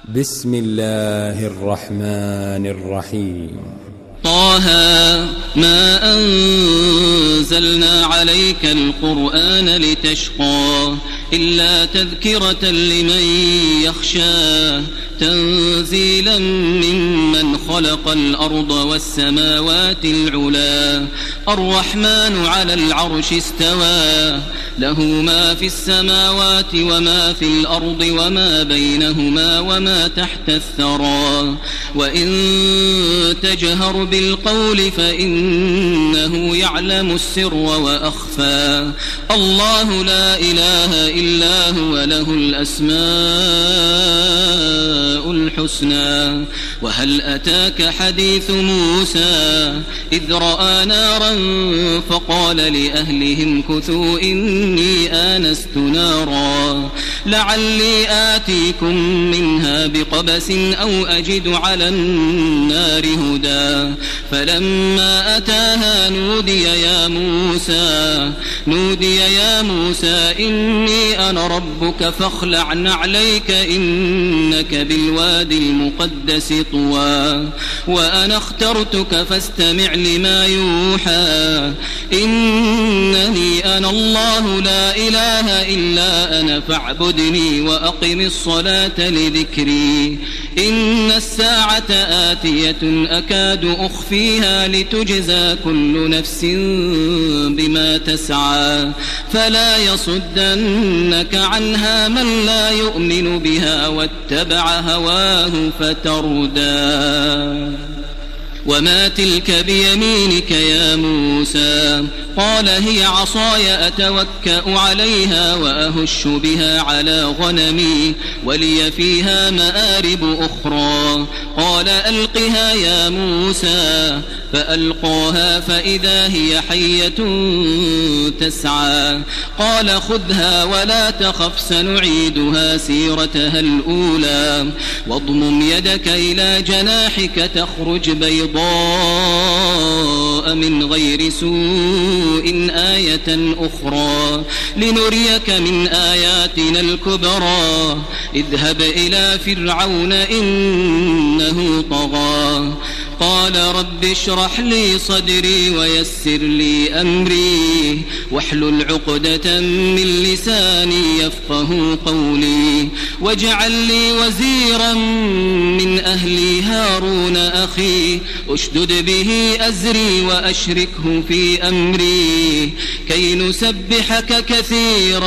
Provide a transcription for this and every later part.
بسم الله الرحمن الرحيم. طه ما أنزلنا عليك القرآن لتشقى إلا تذكرة لمن يخشى تنزيلا ممن خلق الأرض والسماوات العلا الرحمن على العرش استوى له ما في السماوات وما في الأرض وما بينهما وما تحت الثرى وإن تجهر بالقول فإنه يعلم السر وأخفى الله لا إله إلا هو له الأسماء الحسنى وهل أتاك حديث موسى إذ رأى نارا فقال لأهلهم كثوا إني آنست نارا لعلي آتيكم منها بقبس أو أجد على النار هدى فلما أتاها نودي يا موسى إني أنا ربك فاخلع نعليك إنك بالوادي المقدس طوى وأنا اخترتك فاستمع لما يوحى إنني أنا الله لا إله إلا أنا فاعبدني وأقم الصلاة لذكري إن الساعة آتية أكاد أخفيها لتجزى كل نفس بما تسعى فلا يصدنك عنها من لا يؤمن بها واتبع هواه فتردى وما تلك بيمينك يا موسى قال هي عصاي أتوكأ عليها وأهش بها على غنمي ولي فيها مآرب أخرى قال ألقها يا موسى فألقاها فإذا هي حية تسعى قال خذها ولا تخف سنعيدها سيرتها الأولى واضمم يدك إلى جناحك تخرج بيضاء من غير سوء آية أخرى لنريك من آياتنا الكبرى اذهب إلى فرعون إنه طغى قال رب اشرح لي صدري ويسر لي أمري واحلل عقدة من لساني يفقه قولي واجعل لي وزيرا من أهلي هارون أخي اشدد به أزري وأشركه في أمري كي نسبحك كثيرا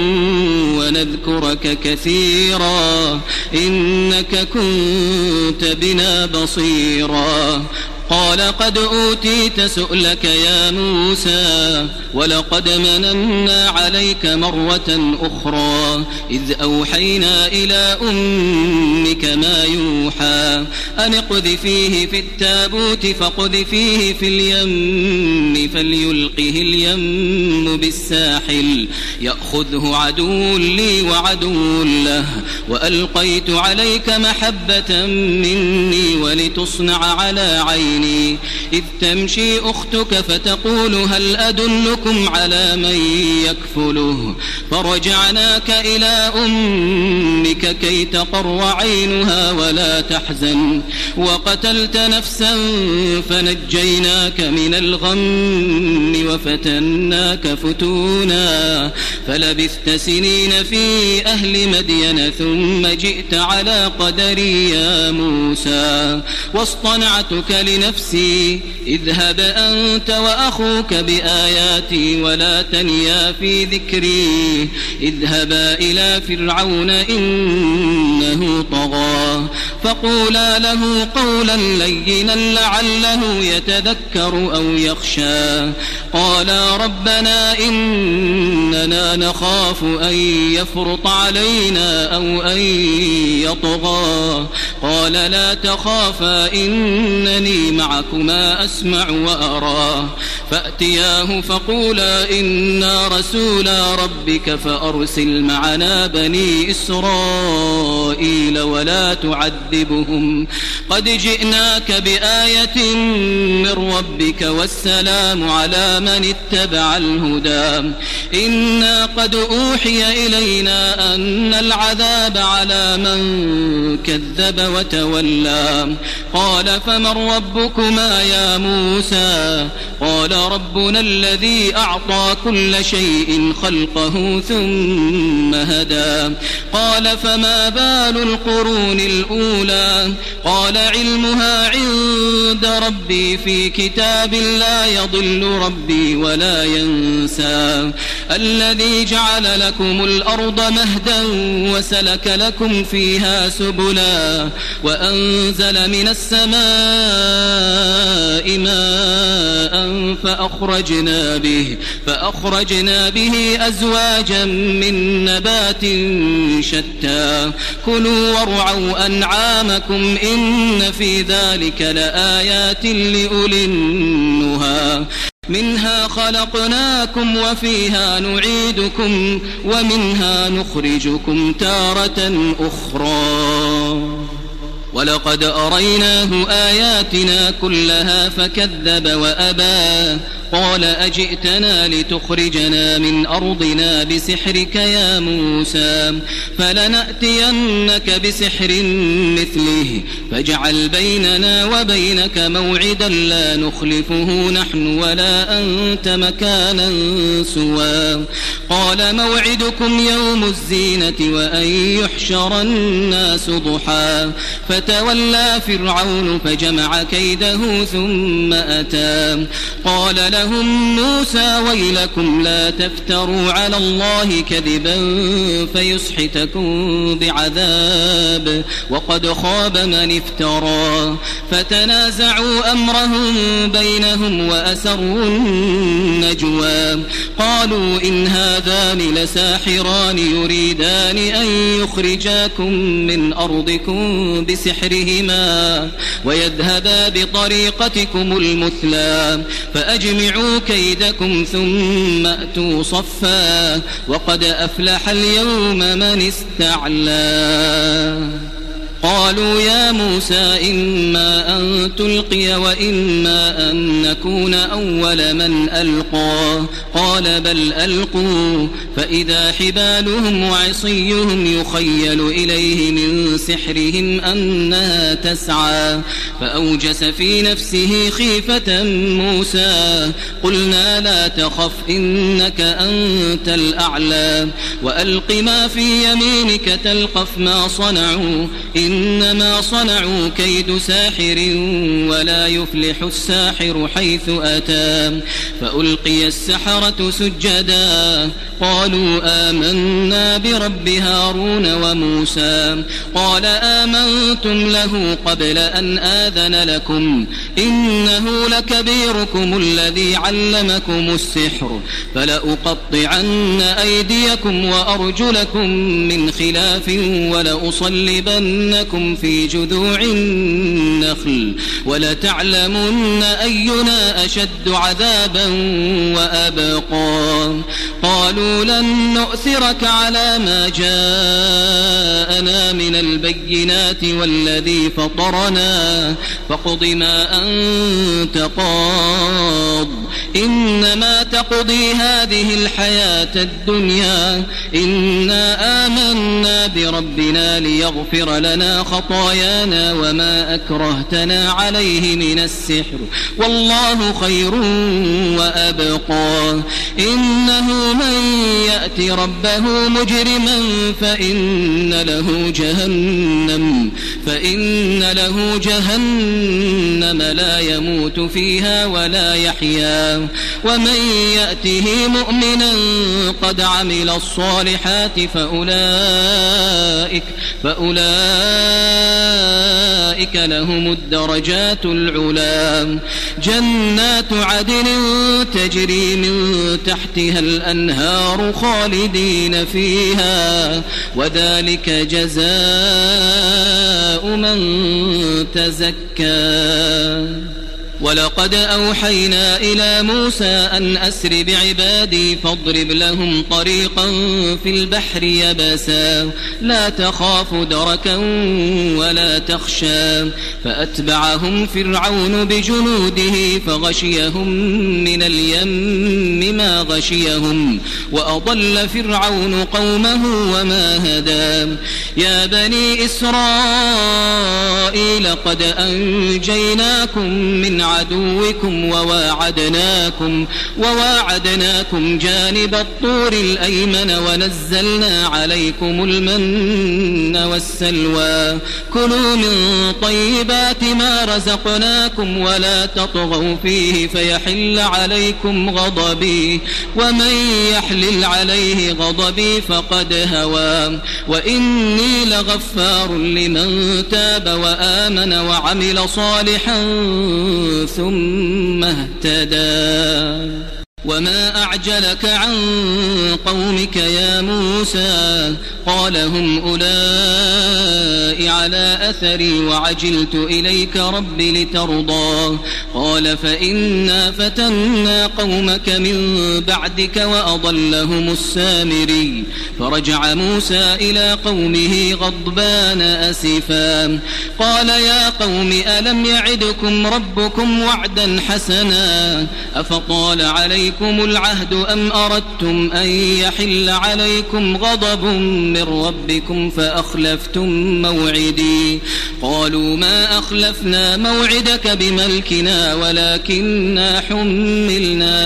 ونذكرك كثيرا إنك كنت بنا بصيرا قال قد أوتيت سؤلك يا موسى ولقد مننا عليك مرة أخرى إذ أوحينا إلى أمك ما يوحى أن اقذفيه في التابوت فاقذفيه في اليم فليلقه اليم بالساحل يأخذه عدو لي وعدو له وألقيت عليك محبة مني ولتصنع على عيني إذ تمشي أختك فتقول هل أدلكم على من يكفله فرجعناك إلى أمك كي تقر عينها ولا تحزن وقتلت نفسا فنجيناك من الغم وفتناك فتونا فلبثت سنين في أهل مدين ثم جئت على قدري يا موسى واصطنعتك لنفسي اذهب أنت وأخوك بآياتي ولا تنيا في ذكري اذهبا إلى فرعون إنه طغى فقولا له قولا لينا لعله يتذكر أو يخشى قالا ربنا إننا نخاف أن يفرط علينا أو أن يطغى قال لا تخافا إنني معكما أسمع وأرى فأتياه فقولا إنا رسولا ربك فأرسل معنا بني إسرائيل ولا تعذبهم تعذبهم قد جئناك بآية من ربك والسلام على من اتبع الهدى إنا قد أوحي إلينا أن العذاب على من كذب وتولى قال فمن ربكما يا موسى قال ربنا الذي أعطى كل شيء خلقه ثم هدى قال فما بال القرون الأولى قال علمها عند ربي في كتاب لا يضل ربي ولا ينسى الذي جعل لكم الأرض مهدا وسلك لكم فيها سبلا وأنزل من السماء ماء فأخرجنا به أزواجا من نبات شتى كلوا وارعوا أنعامكم إن في ذلك لآيات لأولي النهى منها خلقناكم وفيها نعيدكم ومنها نخرجكم تارة أخرى ولقد أريناه آياتنا كلها فكذب وأبى قال أجئتنا لتخرجنا من أرضنا بسحرك يا موسى فلنأتينك بسحر مثله فاجعل بيننا وبينك موعدا لا نخلفه نحن ولا أنت مكانا سوى قال موعدكم يوم الزينة وأن يحشر الناس ضحى فتولى فرعون فجمع كيده ثم أتى قال لهم موسى ويلكم لا تفتروا على الله كذبا فيسحتكم بعذاب وقد خاب من افترى فتنازعوا أمرهم بينهم وأسروا النجوى قالوا إن هذان لساحران يريدان أن يخرجاكم من أرضكم بسحرهما ويذهبا بطريقتكم المثلى فأجمعوا كيدكم ثم أتوا صفا وقد أفلح اليوم من استعلى قالوا يا موسى إما أن تلقي وإما أن نكون أول من ألقى قال بل ألقوا فإذا حبالهم وعصيهم يخيل إليه من سحرهم أنها تسعى فأوجس في نفسه خيفة موسى قلنا لا تخف إنك أنت الأعلى وألق ما في يمينك تلقف ما صنعوا إنما صنعوا كيد ساحر ولا يفلح الساحر حيث أتى فألقي السحرة سجدا قالوا آمنا برب هارون وموسى قال آمنتم له قبل أن آذن لكم إنه لكبيركم الذي علمكم السحر فلأقطعن أيديكم وأرجلكم من خلاف ولأصلبنكم في جذوع النخل ولتعلمن أينا أشد عذابا وأبقى قالوا لن نؤثرك على ما جاءنا من البينات والذي فطرنا فاقض ما أنت قاض إنما تقضي هذه الحياة الدنيا إنا آمنا بربنا ليغفر لنا خطايانا وما أكرهتنا عليه من السحر والله خير وأبقى إنه من يأتي ربه مجرما فإن له جهنم لا يموت فيها ولا يحيا ومن يأته مؤمنا قد عمل الصالحات فأولئك لهم الدرجات العلا جنات عدن تجري من تحتها الأنهار خالدين فيها وذلك جزاء من تزكى ولقد أوحينا إلى موسى أن أسر بعبادي فاضرب لهم طريقا في البحر يبسا لا تخاف دركا ولا تخشى فأتبعهم فرعون بجنوده فغشيهم من اليم ما غشيهم وأضل فرعون قومه وما هدى يا بني إسرائيل قد أنجيناكم من عدوكم وواعدناكم جانب الطور الأيمن ونزلنا عليكم المن والسلوى كلوا من طيبات ما رزقناكم ولا تطغوا فيه فيحل عليكم غضبي ومن يحلل عليه غضبي فقد هوى وإني لغفار لمن تاب وآمن وعمل صالحا ثم اهتدى وما أعجلك عن قومك يا موسى قال هم أولئك على أثري وعجلت إليك رب لترضى قال فإنا فتنا قومك من بعدك وأضلهم السامري فرجع موسى إلى قومه غضبان أسفا قال يا قوم ألم يعدكم ربكم وعدا حسنا أفطال عليكم العهد أم أردتم أن يحل عليكم غضب من ربكم فأخلفتم موعدي قالوا ما أخلفنا موعدك بملكنا ولكننا حملنا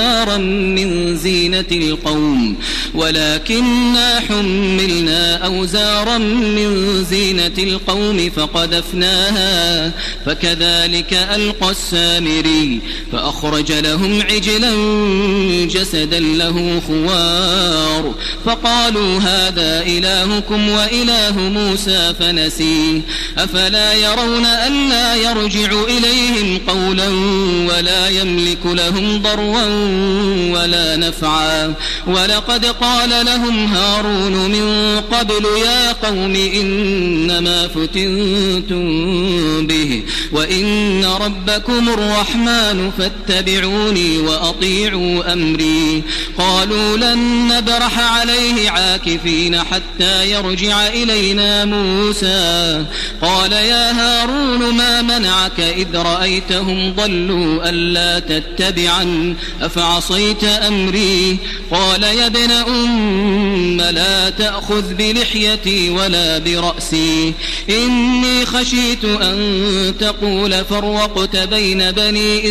أوزارا من زينة القوم فقذفناها فكذلك ألقى السامري فأخرج لهم عجلا جسدا له خوار فقالوا هذا إلهكم وإله موسى فنسيه أفلا يرون ألا يرجع إليهم قولا ولا يملك لهم ضرا ولا نفعا ولقد قال لهم هارون من قبل يا قوم إنما فتنتم به وإن ربكم الرحمن فاتبعوني وأطيعوا أمري قالوا لن نبرح عليه عاكفين حتى يرجع إلينا موسى قال يا هارون ما منعك إذ رأيتهم ضلوا ألا تتبعن أفعصيت أمري قال يا ابن أم لا تأخذ بلحيتي ولا برأسي إني خشيت أن تقول فرقت بين بني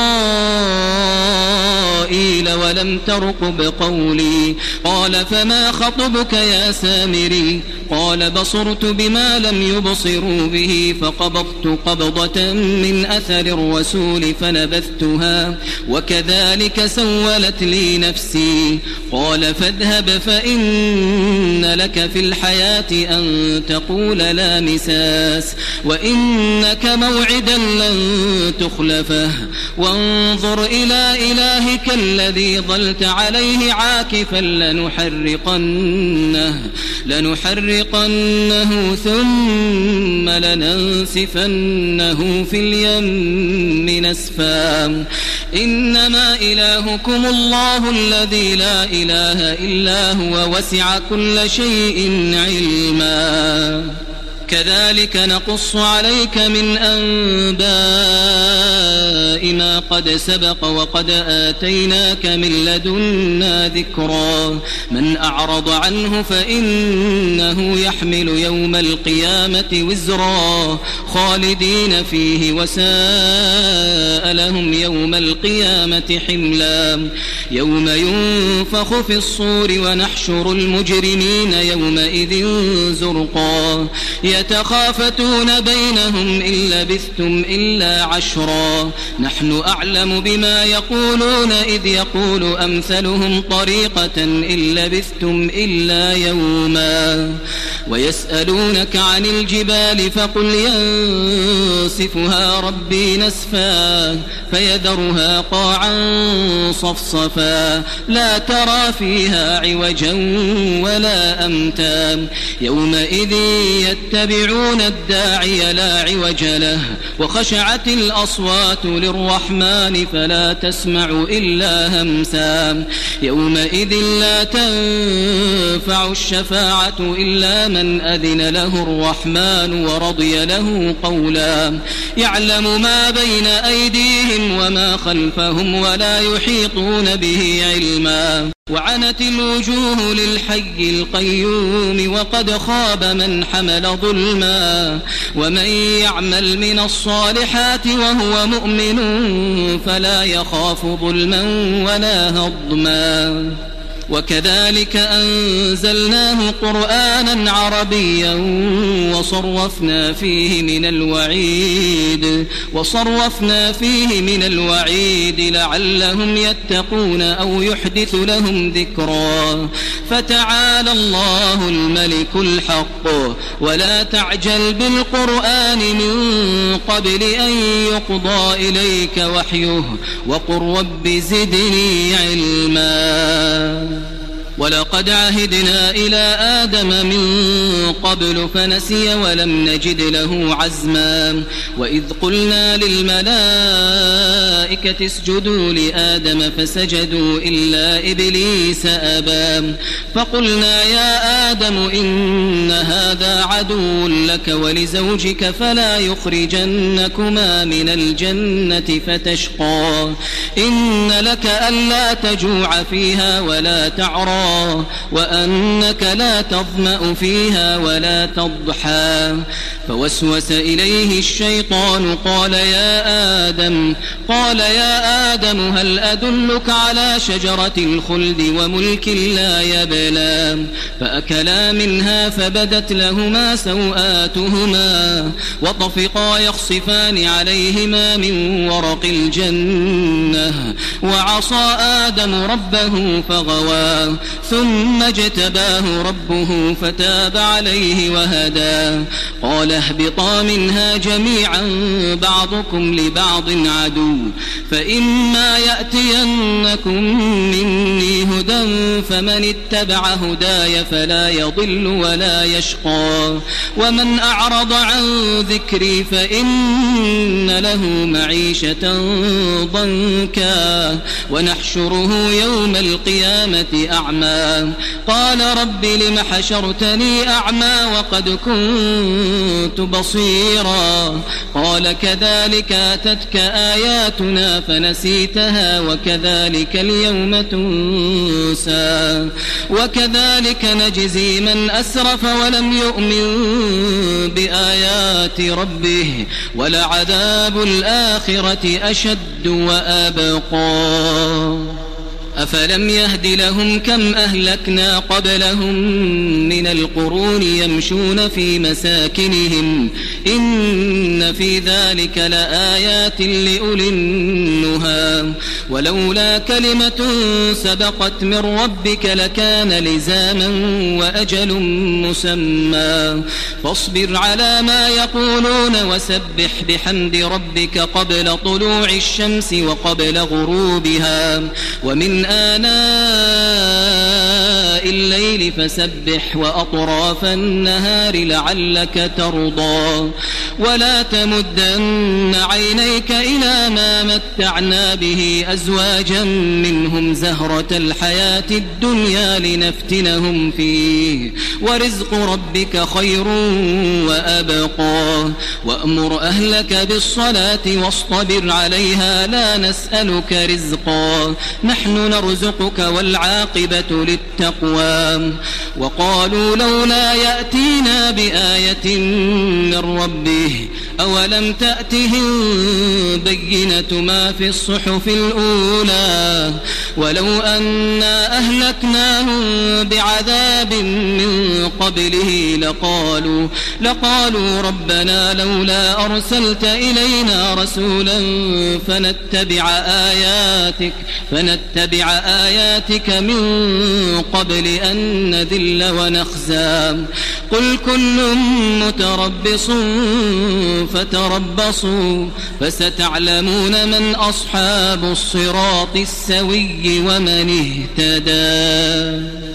إسرائيل ولم ترقب قولي قال فما خطبك يا سامري قال بصرت بما لم يبصروا به فقبضت قبضة من أثر الرسول فنبذتها وكذلك سولت لي نفسي قال فاذهب فإن لك في الحياة أن تقول لا مساس وإنك موعدا لن تخلفه وانظر إلى إلهك الذي ظلت عليه عاكفا لنحرقنه ثم لننسفنه في اليم نسفا إنما إلهكم الله الذي لا إله إلا هو وسع كل شيء علما كذلك نقص عليك من أنباء ما قد سبق وقد آتيناك من لدنا ذكرا من أعرض عنه فإنه يحمل يوم القيامة وزرا خالدين فيه وساء لهم يوم القيامة حملا يوم ينفخ في الصور ونحشر المجرمين يومئذ زرقا يتخافتون بينهم إن لبثتم إلا عشرا نحن أعلم بما يقولون إذ يقول أمثلهم طريقة إن لبثتم إلا يوما ويسألونك عن الجبال فقل ينسفها ربي نسفا فيذرها قاعا صفصفا لا ترى فيها عوجا ولا أمتا يومئذ يتبعون يتبعون الداعي لا عوج له وخشعت الأصوات للرحمن فلا تسمع إلا همسا يومئذ لا تنفع الشفاعة إلا من أذن له الرحمن ورضي له قولا يعلم ما بين أيديهم وما خلفهم ولا يحيطون به علما وعنت الوجوه للحي القيوم وقد خاب من حمل ظلما ومن يعمل من الصالحات وهو مؤمن فلا يخاف ظلما ولا هضما وكذلك أنزلناه قرآنا عربيا وصرفنا فيه من الوعيد لعلهم يتقون أو يحدث لهم ذكرا فتعالى الله الملك الحق ولا تعجل بالقرآن من قبل أن يقضى إليك وحيه وقل رب زدني علما ولقد عهدنا إلى آدم من قبل فنسي ولم نجد له عزما وإذ قلنا للملائكة اسجدوا لآدم فسجدوا إلا إبليس أبى فقلنا يا آدم إن هذا عدو لك ولزوجك فلا يخرجنكما من الجنة فتشقى إن لك ألا تجوع فيها ولا تعرى وأنك لا تظمأ فيها ولا تضحى فوسوس إليه الشيطان قال يا آدم هل أدلك على شجرة الخلد وملك لا يبلى فأكلا منها فبدت لهما سوآتهما وطفقا يخصفان عليهما من ورق الجنة وعصى آدم ربه فغوى ثم اجتباه ربه فتاب عليه وهدى قال اهبطا منها جميعا بعضكم لبعض عدو فإما يأتينكم مني هدى فمن اتبع هداي فلا يضل ولا يشقى ومن أعرض عن ذكري فإن له معيشة ضنكا ونحشره يوم القيامة أعمى قال رب لم حشرتني أعمى وقد كنت بصيرا قال كذلك أتتك آياتنا فنسيتها وكذلك اليوم تنسى وكذلك نجزي من أسرف ولم يؤمن بآيات ربه ولعذاب الآخرة أشد وأبقى أفلم يهد لهم كم أهلكنا قبلهم من القرون يمشون في مساكنهم إن في ذلك لآيات لأولي النهى ولولا كلمة سبقت من ربك لكان لزاما وأجل مسمى فاصبر على ما يقولون وسبح بحمد ربك قبل طلوع الشمس وقبل غروبها ومن آناء الليل فسبح وأطراف النهار لعلك ترضى ولا تمدن عينيك إلى ما متعنا به أزواجا منهم زهرة الحياة الدنيا لنفتنهم فيه ورزق ربك خير وأبقى وأمر أهلك بالصلاة واصطبر عليها لا نسألك رزقا نحن نرزقك والعاقبة للتقوى وقالوا لولا يأتينا بآية من ربه أولم تأتهم بينة ما في الصحف الأولى ولو أنا أهلكناهم بعذاب من قبله لقالوا ربنا لولا أرسلت إلينا رسولا فنتبع آياتك من قبل أن نذل ونخزى قل كل متربص فتربصوا فستعلمون من أصحاب الصراط السوي ومن اهتدى.